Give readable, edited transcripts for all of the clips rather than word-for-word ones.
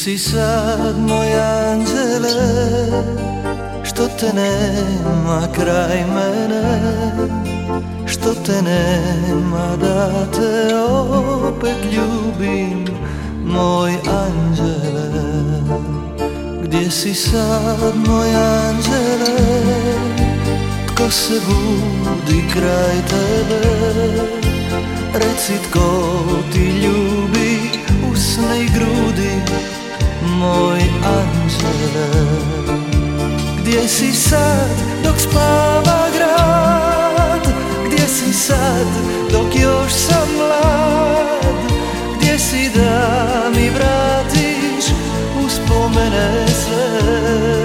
si sad, moj anđele, što te nema kraj mene, što te nema da te opet ljubim, moj anđele. Gdje si sad, moj anđele, tko se budi kraj tebe, reci tko ti ljubi usne i grudi, moj anđele. Gdje si sad dok spava grad, gdje si sad dok još sam mlad, gdje si da mi vratiš uspomene sve.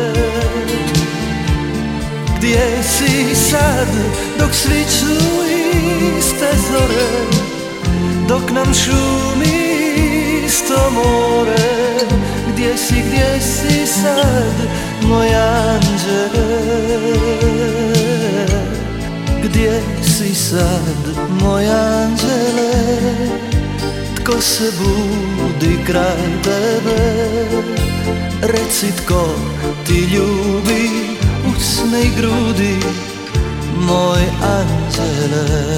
Gdje si sad dok sviću iste zore, dok nam šumi isto more. Gdje si sad, moj anđele? Gdje si sad, moj anđele? Tko se budi kraj tebe, reci tko ti ljubi usne i grudi, moj anđele.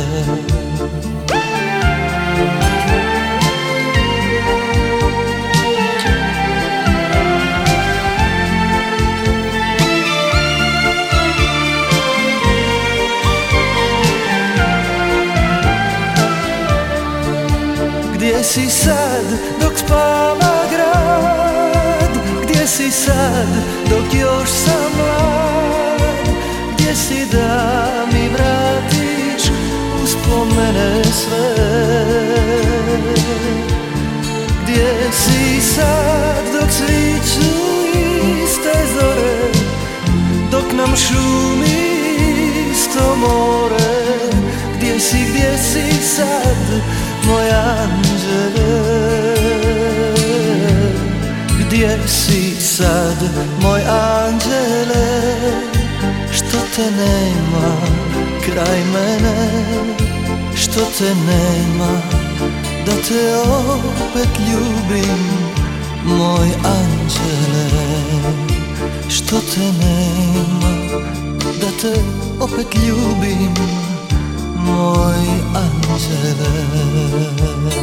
Gdje si sad dok spava grad, gdje si sad dok još sam mlad, gdje si da mi vratiš uspomene sve. Gdje si sad dok sviću iste zore, dok nam šumi isto more. Gdje si sad, moj anđele? Gdje si sad, moj anđele? Što te nema kraj mene, što te nema da te opet ljubim, moj anđele. Što te nema da te opet ljubim, moj anđele.